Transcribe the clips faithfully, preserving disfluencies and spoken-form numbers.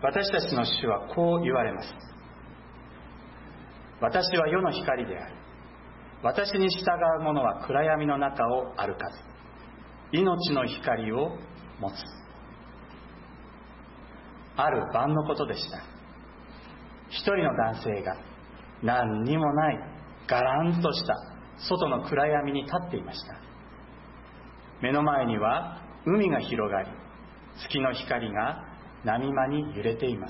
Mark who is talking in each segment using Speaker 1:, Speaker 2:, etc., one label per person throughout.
Speaker 1: 私たちの主はこう言われます。私は世の光である。私に従う者は暗闇の中を歩かず、命の光を持つ。ある晩のことでした。一人の男性が何にもないガランとした外の暗闇に立っていました。目の前には海が広がり、月の光が波間に揺れています。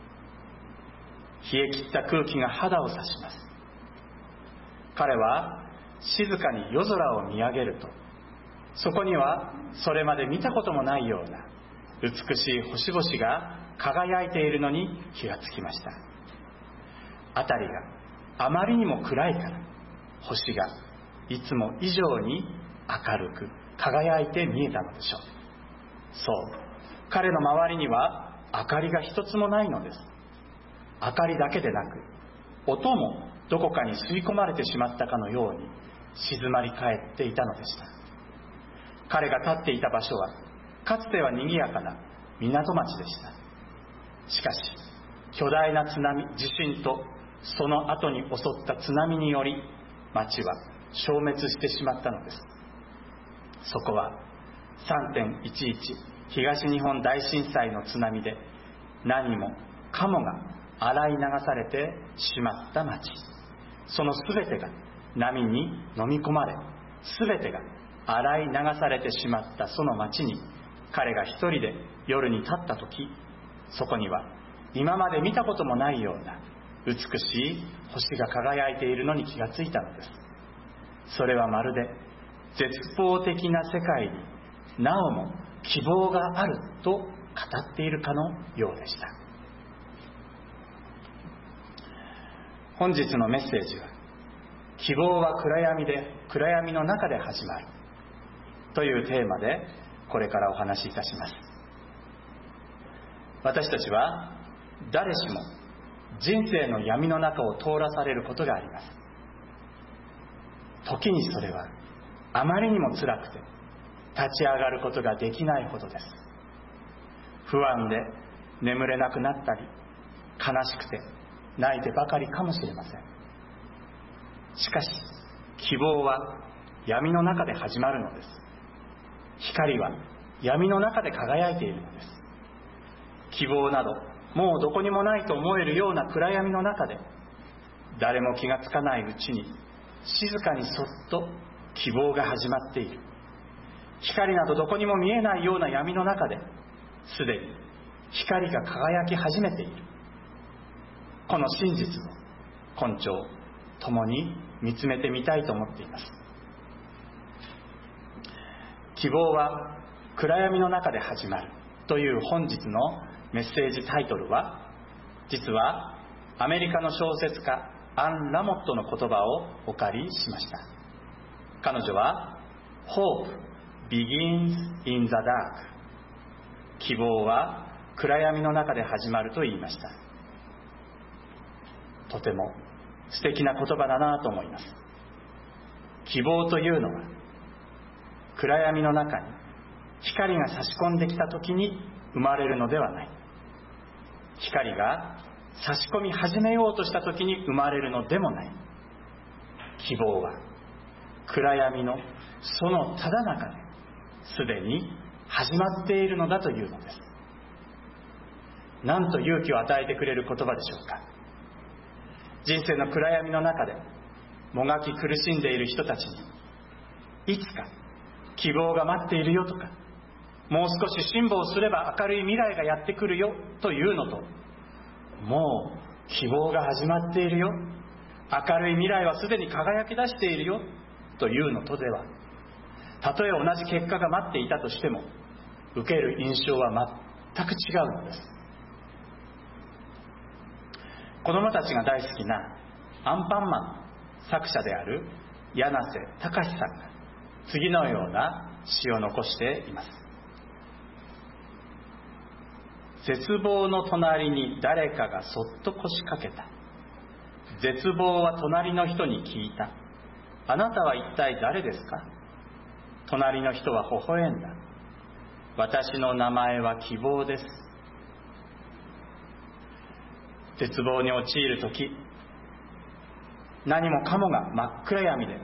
Speaker 1: 冷え切った空気が肌を刺します。彼は静かに夜空を見上げると、そこにはそれまで見たこともないような美しい星々が輝いているのに気がつきました。辺りがあまりにも暗いから、星がいつも以上に明るく輝いて見えたのでしょう。そう、彼の周りには明かりが一つもないのです。明かりだけでなく、音もどこかに吸い込まれてしまったかのように静まり返っていたのでした。彼が立っていた場所はかつては賑やかな港町でした。しかし巨大な津波、地震とその後に襲った津波により町は消滅してしまったのです。そこは さんてんいちいち 東日本大震災の津波で何もかもが洗い流されてしまった町。そのすべてが波に飲み込まれ、すべてが洗い流されてしまったその町に彼が一人で夜に立ったとき、そこには今まで見たこともないような美しい星が輝いているのに気がついたのです。それはまるで絶望的な世界になおも希望があると語っているかのようでした。本日のメッセージは、希望は暗闇で暗闇の中で始まるというテーマでこれからお話しいたします。私たちは誰しも人生の闇の中を通らされることがあります。時にそれはあまりにも辛くて立ち上がることができないほどです。不安で眠れなくなったり、悲しくて泣いてばかりかもしれません。しかし希望は闇の中で始まるのです。光は闇の中で輝いているのです。希望などもうどこにもないと思えるような暗闇の中で、誰も気がつかないうちに静かにそっと希望が始まっている。光などどこにも見えないような闇の中で、すでに光が輝き始めている。この真実を今朝共に見つめてみたいと思っています。希望は暗闇の中で始まるという本日のメッセージタイトルは、実はアメリカの小説家アン・ラモットの言葉をお借りしました。彼女は Hope begins in the dark、 希望は暗闇の中で始まると言いました。とても素敵な言葉だなと思います。希望というのは暗闇の中に光が差し込んできた時に生まれるのではない。光が差し込み始めようとした時に生まれるのでもない。希望は暗闇のそのただ中ですでに始まっているのだというのです。なんと勇気を与えてくれる言葉でしょうか。人生の暗闇の中でもがき苦しんでいる人たちに、いつか希望が待っているよとか、もう少し辛抱すれば明るい未来がやってくるよというのと、もう希望が始まっているよ、明るい未来はすでに輝き出しているよというのとでは、たとえ同じ結果が待っていたとしても受ける印象は全く違うのです。子供たちが大好きなアンパンマンの作者である柳瀬隆さんが次のような詩を残しています。絶望の隣に誰かがそっと腰掛けた。絶望は隣の人に聞いた。あなたは一体誰ですか？隣の人は微笑んだ。私の名前は希望です。 絶望に陥るとき、何もかもが真っ暗闇で、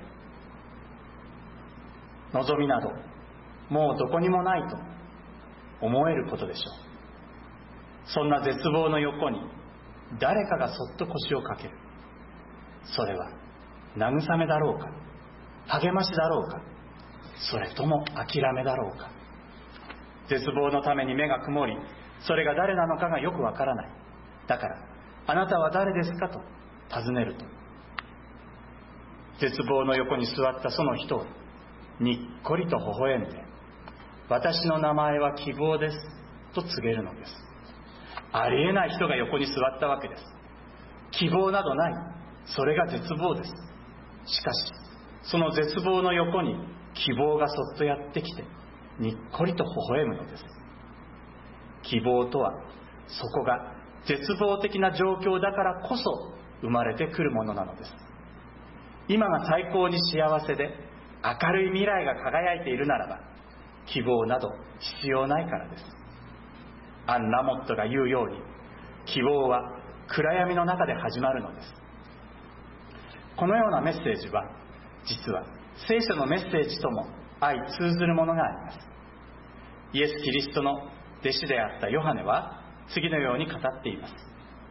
Speaker 1: 望みなどもうどこにもないと思えることでしょう。そんな絶望の横に誰かがそっと腰をかける。それは慰めだろうか、励ましだろうか、それとも諦めだろうか。絶望のために目が曇り、それが誰なのかがよくわからない。だからあなたは誰ですかと尋ねると、絶望の横に座ったその人をにっこりと微笑んで、私の名前は希望ですと告げるのです。ありえない人が横に座ったわけです。希望などない、それが絶望です。しかしその絶望の横に希望がそっとやってきて、にっこりと微笑むのです。希望とは、そこが絶望的な状況だからこそ生まれてくるものなのです。今が最高に幸せで明るい未来が輝いているならば、希望など必要ないからです。アン・ラモットが言うように、希望は暗闇の中で始まるのです。このようなメッセージは、実は聖書のメッセージとも相通ずるものがあります。イエス・キリストの弟子であったヨハネは次のように語っています。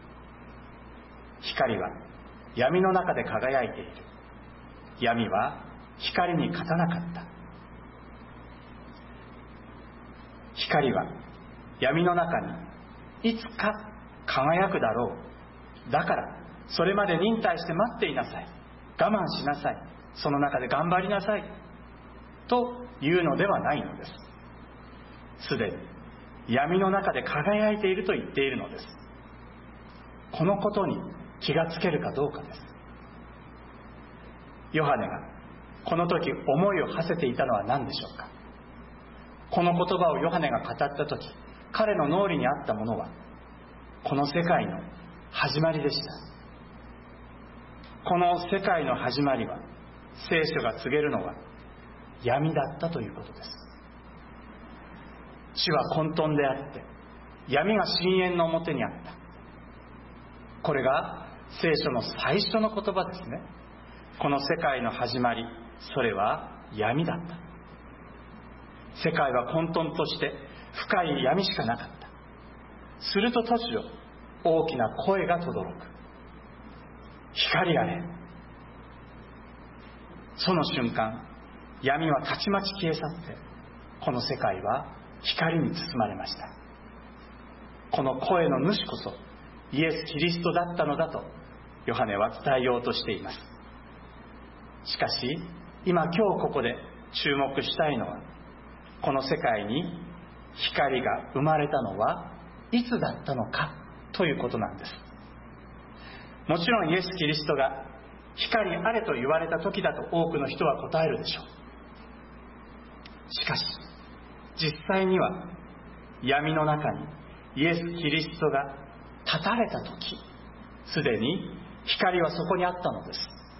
Speaker 1: 光は闇の中で輝いている。闇は光に勝たなかった。光は闇の中にいつか輝くだろう。だからそれまで忍耐して待っていなさい。我慢しなさい。その中で頑張りなさい。というのではないのです。すでに闇の中で輝いていると言っているのです。このことに気がつけるかどうかです。ヨハネがこの時思いを馳せていたのは何でしょうか。この言葉をヨハネが語った時、彼の脳裏にあったものは、この世界の始まりでした。この世界の始まりは、聖書が告げるのは闇だったということです。地は混沌であって、闇が深淵の表にあった。これが聖書の最初の言葉ですね。この世界の始まり、それは闇だった。世界は混沌として深い闇しかなかった。すると突如、大きな声が轟く。光あれ。その瞬間、闇はたちまち消え去って、この世界は光に包まれました。この声の主こそイエス・キリストだったのだとヨハネは伝えようとしています。しかし今今日ここで注目したいのは、この世界に光が生まれたのはいつだったのかということなんです。もちろんイエス・キリストが光あれと言われた時だと多くの人は答えるでしょう。しかし実際には闇の中にイエス・キリストが立たれた時、すでに光はそこにあったのです。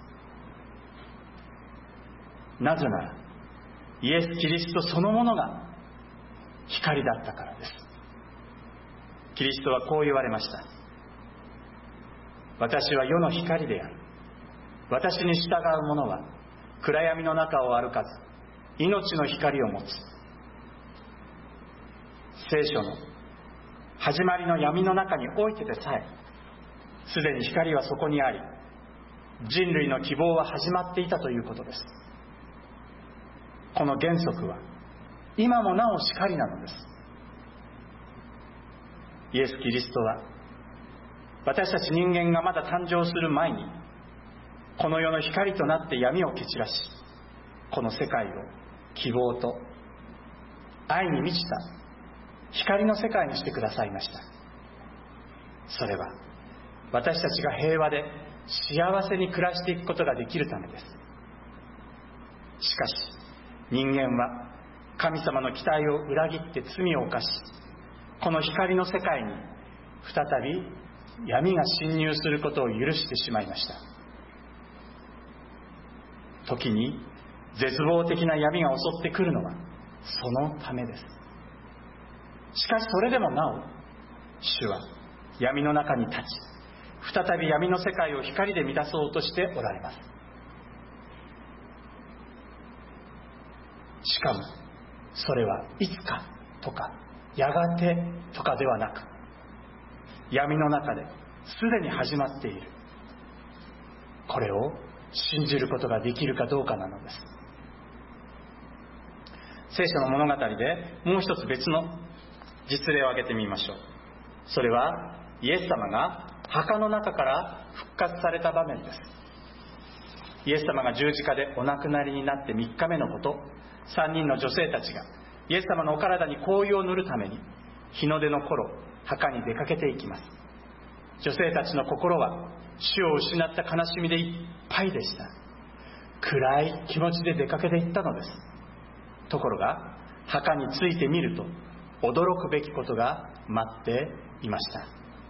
Speaker 1: なぜならイエス・キリストそのものが光だったからです。キリストはこう言われました。私は世の光である。私に従う者は暗闇の中を歩かず命の光を持つ。聖書の始まりの闇の中においてでさえ、すでに光はそこにあり、人類の希望は始まっていたということです。この原則は今もなおしかりなのです。イエス・キリストは私たち人間がまだ誕生する前に、この世の光となって闇を蹴散らし、この世界を希望と愛に満ちた光の世界にしてくださいました。それは私たちが平和で幸せに暮らしていくことができるためです。しかし人間は神様の期待を裏切って罪を犯し、この光の世界に再び闇が侵入することを許してしまいました。時に絶望的な闇が襲ってくるのはそのためです。しかしそれでもなお主は闇の中に立ち、 再び闇の世界を光で満たそうとしておられます。しかもそれはいつかとかやがてとかではなく、闇の中ですでに始まっている。これを信じることができるかどうかなのです。聖書の物語でもう一つ別の実例を挙げてみましょう。それはイエス様が墓の中から復活された場面です。イエス様が十字架でお亡くなりになってみっかめのこと、三人の女性たちがイエス様のお体に香油を塗るために日の出の頃、墓に出かけていきます。女性たちの心は主を失った悲しみでいっぱいでした。暗い気持ちで出かけていったのです。ところが墓についてみると驚くべきことが待っていました。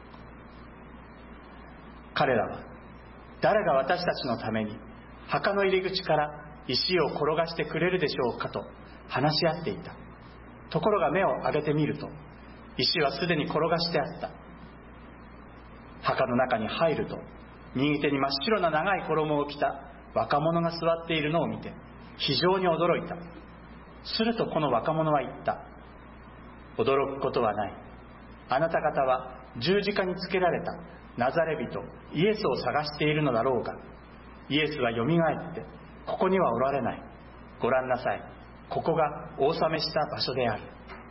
Speaker 1: 彼らは誰が私たちのために墓の入り口から石を転がしてくれるでしょうかと話し合っていた。ところが目を上げてみると石はすでに転がしてあった。墓の中に入ると右手に真っ白な長い衣を着た若者が座っているのを見て非常に驚いた。するとこの若者は言った。驚くことはない。あなた方は十字架につけられたナザレ人イエスを探しているのだろうが、イエスはよみがえってここにはおられない。ご覧なさい。ここがお納めした場所である。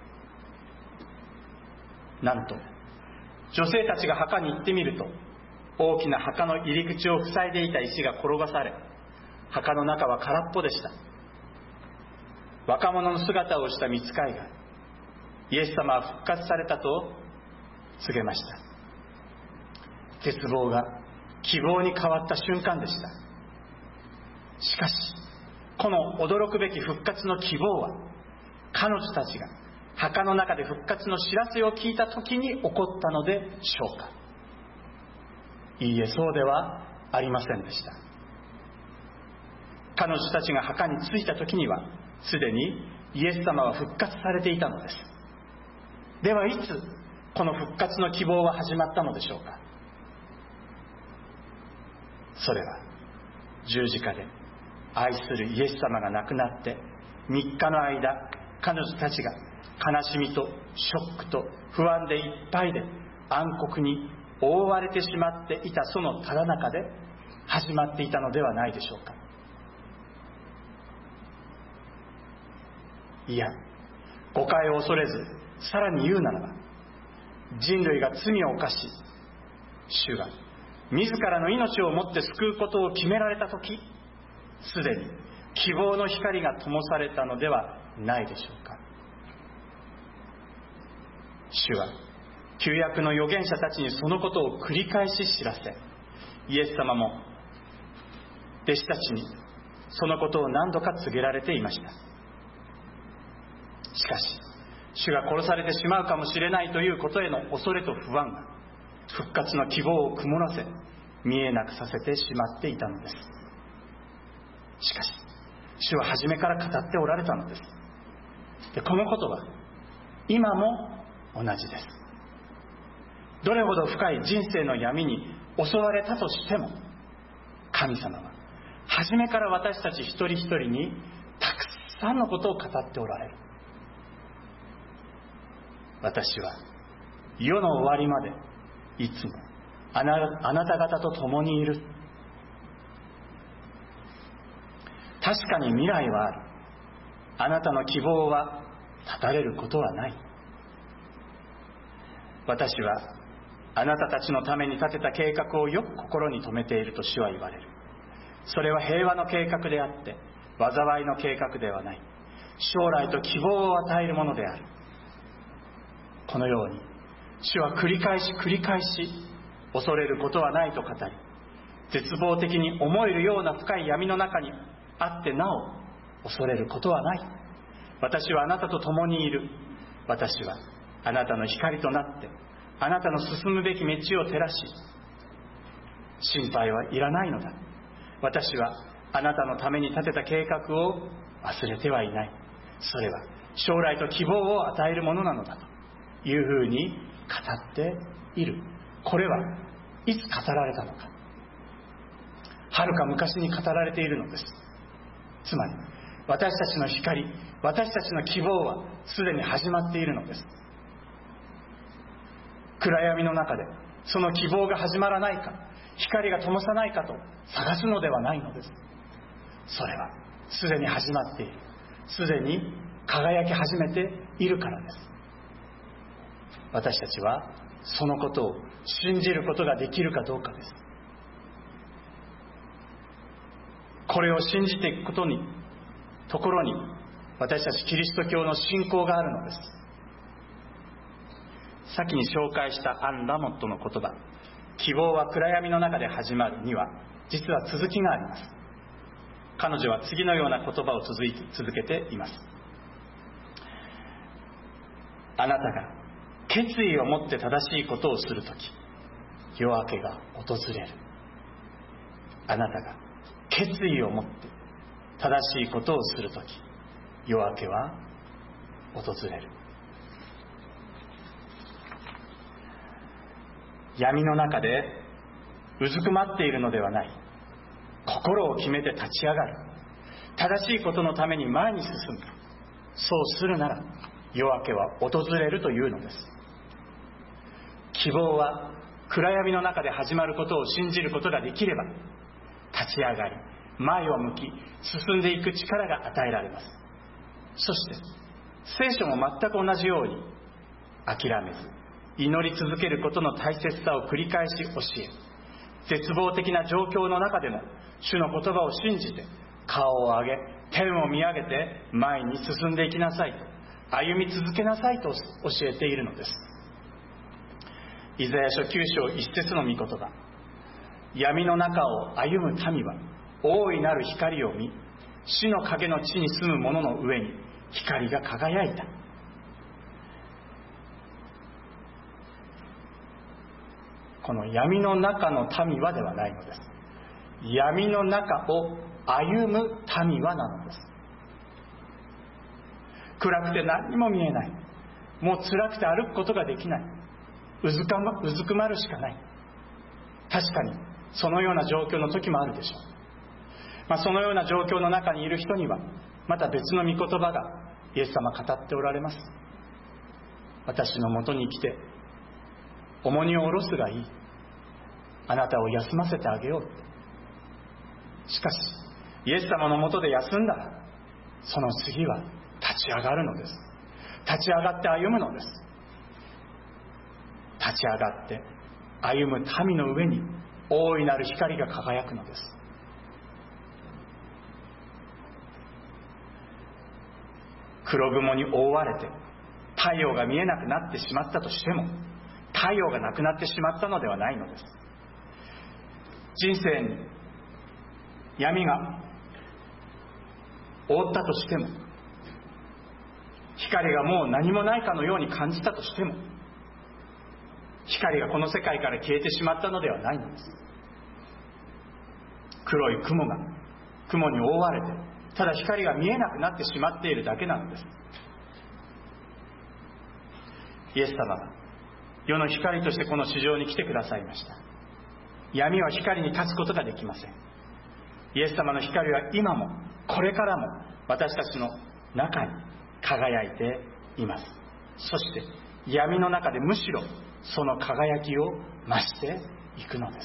Speaker 1: なんと女性たちが墓に行ってみると、大きな墓の入り口を塞いでいた石が転がされ、墓の中は空っぽでした。若者の姿をした御使いがイエス様は復活されたと告げました。絶望が希望に変わった瞬間でした。しかしこの驚くべき復活の希望は、彼女たちが墓の中で復活の知らせを聞いた時に起こったのでしょうか。いいえ、そうではありませんでした。彼女たちが墓に着いた時にはすでにイエス様は復活されていたのです。ではいつこの復活の希望は始まったのでしょうか。それは十字架で愛するイエス様が亡くなってみっかの間、彼女たちが悲しみとショックと不安でいっぱいで暗黒に覆われてしまっていたそのただ中で始まっていたのではないでしょうか。いや、誤解を恐れずさらに言うならば、人類が罪を犯し主が自らの命をもって救うことを決められたとき、すでに希望の光が灯されたのではないでしょうか。主は旧約の預言者たちにそのことを繰り返し知らせ、イエス様も弟子たちにそのことを何度か告げられていました。しかし主が殺されてしまうかもしれないということへの恐れと不安が復活の希望を曇らせ、見えなくさせてしまっていたのです。しかし主は初めから語っておられたのです。で、このことは今も同じです。どれほど深い人生の闇に襲われたとしても、神様は初めから私たち一人一人にたくさんのことを語っておられる。私は世の終わりまでいつもあな、あなた方と共にいる。確かに未来はある。あなたの希望は絶たれることはない。私はあなたたちのために立てた計画をよく心に留めていると主は言われる。それは平和の計画であって災いの計画ではない。将来と希望を与えるものである。このように主は繰り返し繰り返し恐れることはないと語り、絶望的に思えるような深い闇の中にあってなお恐れることはない。私はあなたと共にいる。私はあなたの光となってあなたの進むべき道を照らし、心配はいらないのだ。私はあなたのために立てた計画を忘れてはいない。それは将来と希望を与えるものなのだというふうに語っている。これはいつ語られたのか、はるか昔に語られているのです。つまり私たちの光、私たちの希望はすでに始まっているのです。暗闇の中でその希望が始まらないか、光が灯さないかと探すのではないのです。それはすでに始まっている、すでに輝き始めているからです。私たちはそのことを信じることができるかどうかです。これを信じていくことにところに私たちキリスト教の信仰があるのです。先に紹介したアン・ラモットの言葉、希望は暗闇の中で始まるには実は続きがあります。彼女は次のような言葉を続いて続けています。あなたが決意を持って正しいことをするとき、夜明けが訪れる。あなたが決意を持って正しいことをするとき、夜明けは訪れる。闇の中でうずくまっているのではない。心を決めて立ち上がる。正しいことのために前に進む。そうするなら夜明けは訪れるというのです。希望は暗闇の中で始まることを信じることができれば、立ち上がり前を向き進んでいく力が与えられます。そして聖書も全く同じように、諦めず祈り続けることの大切さを繰り返し教え、絶望的な状況の中でも主の言葉を信じて顔を上げ天を見上げて前に進んでいきなさいと、歩み続けなさいと教えているのです。イザヤ書きゅう章一節の御言葉、闇の中を歩む民は大いなる光を見、死の影の地に住む者の上に光が輝いた。この闇の中の民はではないのです。闇の中を歩む民はなのです。暗くて何にも見えない、もう辛くて歩くことができない、うずかま、うずくまるしかない。確かにそのような状況の時もあるでしょう。まあ、そのような状況の中にいる人にはまた別の御言葉がイエス様語っておられます。私のもとに来て重荷を下ろすがいい、あなたを休ませてあげよう。しかしイエス様のもとで休んだら、その次は立ち上がるのです。立ち上がって歩むのです。立ち上がって歩む民の上に大いなる光が輝くのです。黒雲に覆われて太陽が見えなくなってしまったとしても、太陽がなくなってしまったのではないのです。人生に闇が覆ったとしても、光がもう何もないかのように感じたとしても、光がこの世界から消えてしまったのではないのです。黒い雲が雲に覆われて、ただ光が見えなくなってしまっているだけなのです。イエス様が世の光としてこの地上に来てくださいました。闇は光に立つことができません。イエス様の光は今もこれからも私たちの中に輝いています。そして闇の中でむしろその輝きを増していくのです。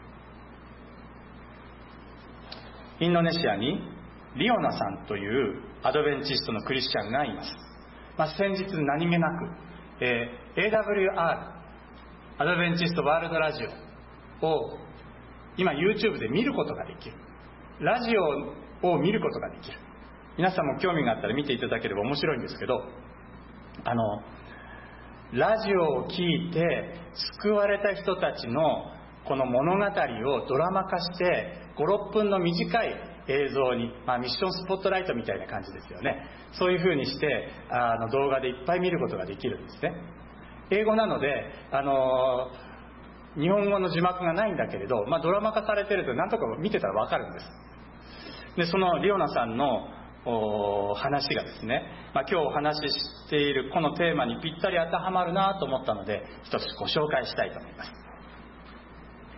Speaker 1: インドネシアにリオナさんというアドベンチストのクリスチャンがいます。まあ、先日何気なく、えー、エーダブリューアール アドベンチストワールドラジオを今 YouTube で見ることができる、ラジオを見ることができる。皆さんも興味があったら見ていただければ面白いんですけど、あのラジオを聞いて救われた人たちのこの物語をドラマ化してご、ろっぷんの短い映像に、まあ、ミッションスポットライトみたいな感じですよね。そういう風にしてあの動画でいっぱい見ることができるんですね。英語なのであの日本語の字幕がないんだけれど、まあ、ドラマ化されてると何とか見てたら分かるんです。でそのリオナさんの話がですね、まあ、今日お話ししているこのテーマにぴったり当てはまるなと思ったので、一つご紹介したいと思います。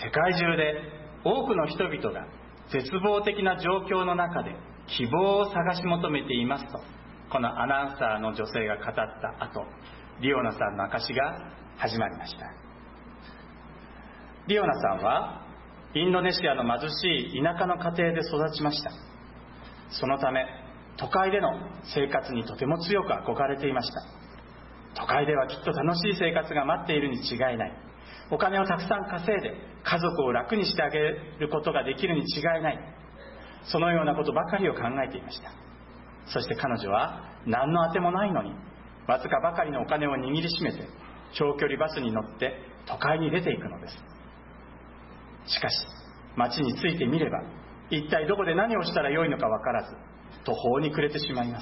Speaker 1: 世界中で多くの人々が絶望的な状況の中で希望を探し求めていますと、このアナウンサーの女性が語った後、リオナさんの証が始まりました。リオナさんはインドネシアの貧しい田舎の家庭で育ちました。そのため都会での生活にとても強く憧れていました。都会ではきっと楽しい生活が待っているに違いない、お金をたくさん稼いで家族を楽にしてあげることができるに違いない、そのようなことばかりを考えていました。そして彼女は何のあてもないのにわずかばかりのお金を握りしめて長距離バスに乗って都会に出ていくのです。しかし街に着いてみれば一体どこで何をしたらよいのか分からず途方に暮れてしまいます。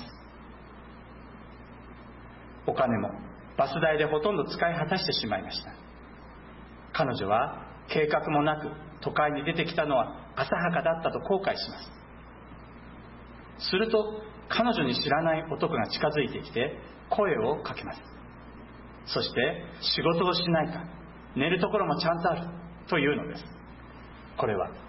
Speaker 1: お金もバス代でほとんど使い果たしてしまいました。彼女は計画もなく都会に出てきたのは浅はかだったと後悔します。すると彼女に知らない男が近づいてきて声をかけます。そして仕事をしないか、寝るところもちゃんとあるというのです。これは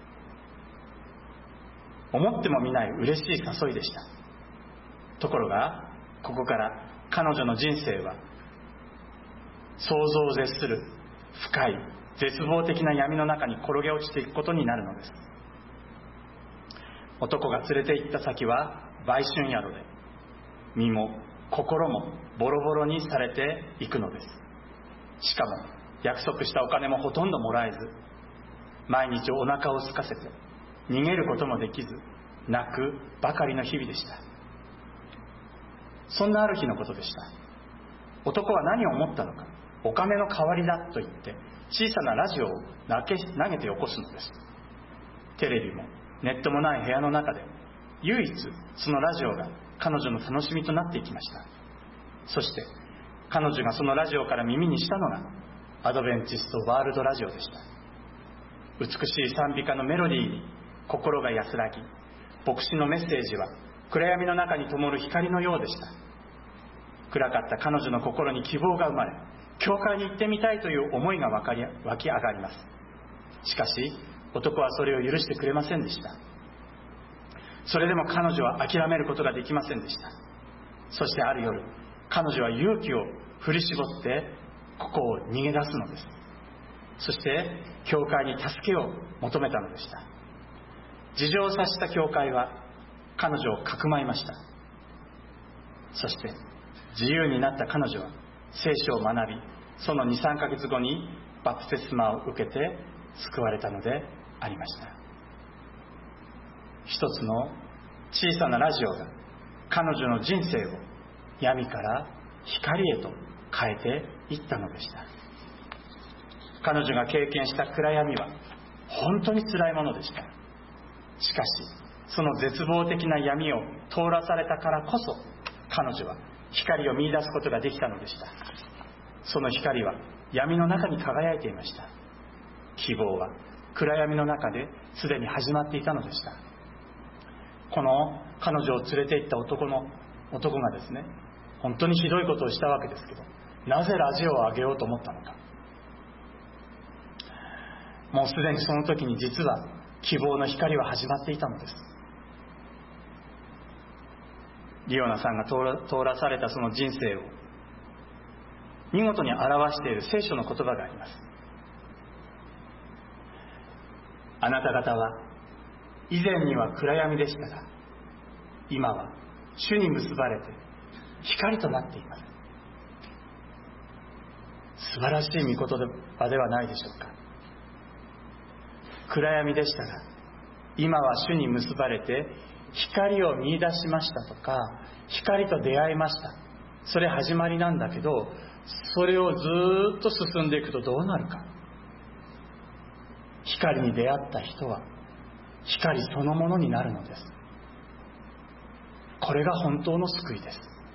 Speaker 1: 思ってもみない嬉しい誘いでした。ところがここから彼女の人生は想像を絶する深い絶望的な闇の中に転げ落ちていくことになるのです。男が連れて行った先は売春宿で、身も心もボロボロにされていくのです。しかも約束したお金もほとんどもらえず、毎日お腹を空かせて逃げることもできず泣くばかりの日々でした。そんなある日のことでした。男は何を思ったのか、お金の代わりだと言って小さなラジオを投げて起こすのです。テレビもネットもない部屋の中で唯一そのラジオが彼女の楽しみとなっていきました。そして彼女がそのラジオから耳にしたのがアドベンチストワールドラジオでした。美しい賛美歌のメロディーに心が安らぎ、牧師のメッセージは暗闇の中に灯る光のようでした。暗かった彼女の心に希望が生まれ、教会に行ってみたいという思いが湧き上がります。しかし男はそれを許してくれませんでした。それでも彼女は諦めることができませんでした。そしてある夜、彼女は勇気を振り絞ってここを逃げ出すのです。そして教会に助けを求めたのでした。事情を察した教会は彼女をかくまいました。そして自由になった彼女は聖書を学び、その にさんかげつごにバプテスマを受けて救われたのでありました。一つの小さなラジオが彼女の人生を闇から光へと変えていったのでした。彼女が経験した暗闇は本当に辛いものでした。しかしその絶望的な闇を通らされたからこそ彼女は光を見出すことができたのでした。その光は闇の中に輝いていました。希望は暗闇の中ですでに始まっていたのでした。この彼女を連れて行った男の男がですね、本当にひどいことをしたわけですけど、なぜラジオを上げようと思ったのか。もうすでにその時に実は希望の光は始まっていたのです。リオナさんが通ら、通らされたその人生を見事に表している聖書の言葉があります。あなた方は以前には暗闇でしたが、今は主に結ばれて光となっています。素晴らしい御言葉ではないでしょうか。暗闇でしたが今は主に結ばれて光を見出しましたとか、光と出会いました、それ始まりなんだけど、それをずっと進んでいくとどうなるか。光に出会った人は光そのものになるのです。これが本当の救いです。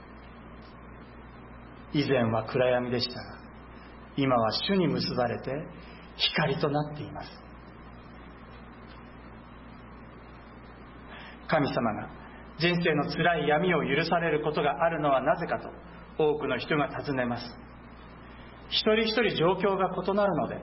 Speaker 1: 以前は暗闇でしたが今は主に結ばれて光となっています。神様が人生の辛い闇を許されることがあるのはなぜかと多くの人が尋ねます。一人一人状況が異なるので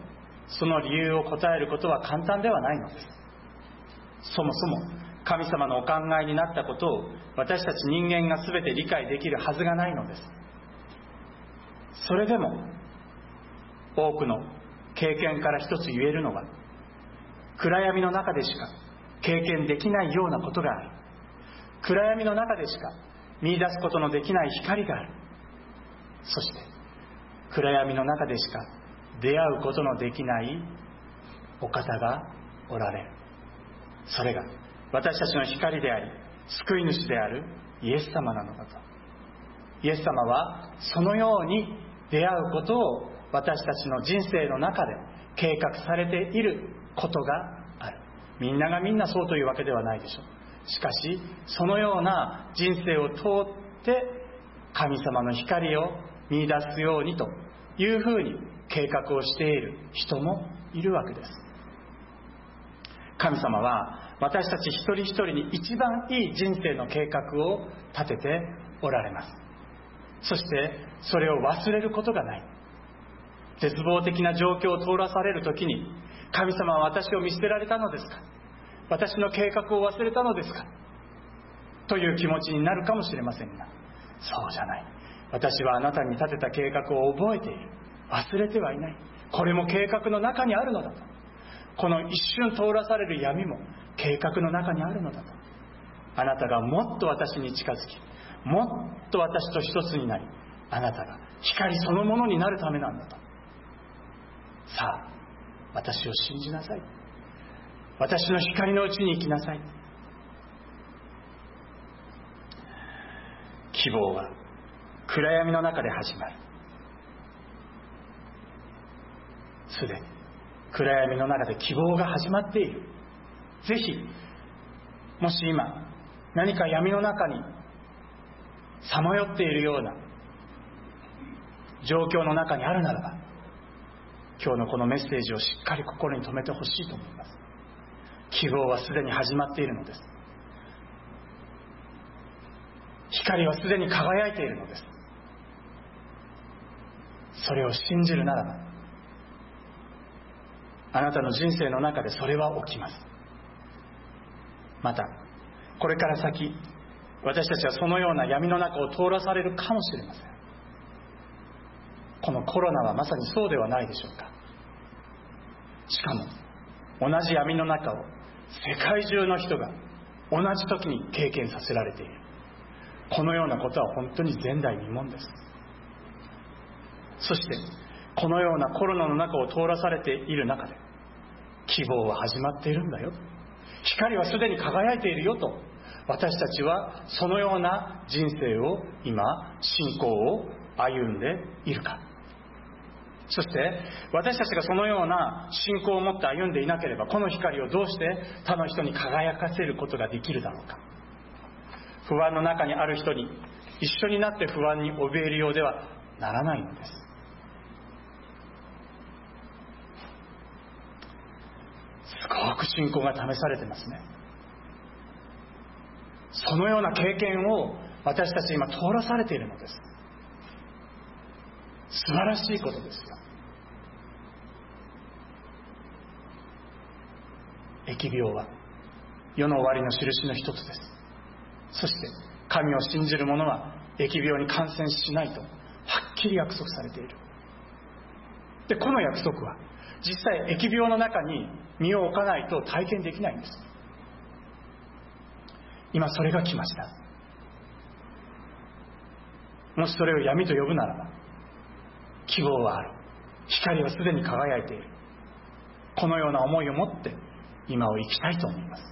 Speaker 1: その理由を答えることは簡単ではないのです。そもそも神様のお考えになったことを私たち人間が全て理解できるはずがないのです。それでも多くの経験から一つ言えるのは、暗闇の中でしか経験できないようなことがある。暗闇の中でしか見出すことのできない光がある。そして暗闇の中でしか出会うことのできないお方がおられる。それが私たちの光であり救い主であるイエス様なのだと。イエス様はそのように出会うことを私たちの人生の中で計画されていることがある。みんながみんなそうというわけではないでしょう。しかしそのような人生を通って神様の光を見出すようにというふうに計画をしている人もいるわけです。神様は私たち一人一人に一番いい人生の計画を立てておられます。そしてそれを忘れることがない。絶望的な状況を通らされるときに、神様は私を見捨てられたのですか、私の計画を忘れたのですかという気持ちになるかもしれませんが、そうじゃない。私はあなたに立てた計画を覚えている。忘れてはいない。これも計画の中にあるのだと。この一瞬通らされる闇も計画の中にあるのだと。あなたがもっと私に近づき、もっと私と一つになり、あなたが光そのものになるためなんだと。さあ、私を信じなさい。私の光のうちに生きなさい。希望は暗闇の中で始まる。すでに暗闇の中で希望が始まっている。ぜひ、もし今何か闇の中にさまよっているような状況の中にあるならば、今日のこのメッセージをしっかり心に留めてほしいと思います。希望はすでに始まっているのです。光はすでに輝いているのです。それを信じるならば、あなたの人生の中でそれは起きます。またこれから先、私たちはそのような闇の中を通らされるかもしれません。このコロナはまさにそうではないでしょうか。しかも同じ闇の中を世界中の人が同じ時に経験させられている。このようなことは本当に前代未聞です。そしてこのようなコロナの中を通らされている中で、希望は始まっているんだよ、光はすでに輝いているよと、私たちはそのような人生を今、信仰を歩んでいるか。そして私たちがそのような信仰を持って歩んでいなければ、この光をどうして他の人に輝かせることができるだろうか。不安の中にある人に一緒になって不安に怯えるようではならないのです。すごく信仰が試されてますね。そのような経験を私たち今通らされているのです。素晴らしいことですよ。疫病は世の終わりの印の一つです。そして神を信じる者は疫病に感染しないとはっきり約束されている。で、この約束は実際疫病の中に身を置かないと体験できないんです。今それが来ました。もしそれを闇と呼ぶならば、希望はある。光はすでに輝いている。このような思いを持って今を生きたいと思います。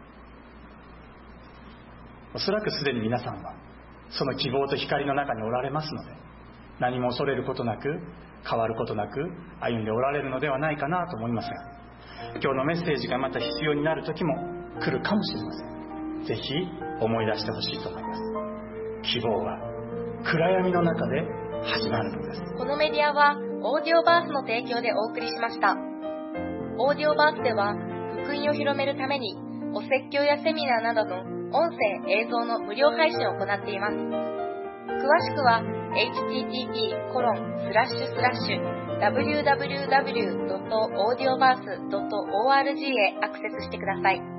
Speaker 1: おそらくすでに皆さんはその希望と光の中におられますので、何も恐れることなく、変わることなく歩んでおられるのではないかなと思いますが、今日のメッセージがまた必要になる時も来るかもしれません。ぜひ思い出してほしいと思います。希望は暗闇の中で始まるのです。
Speaker 2: このメディアはオーディオバースの提供でお送りしました。オーディオバースでは福音を広めるためにお説教やセミナーなどの音声映像の無料配信を行っています。詳しくは エイチティーティーピーコロンスラッシュスラッシュダブリューダブリューダブリュードットオーディオバースドットオーアールジー へアクセスしてください。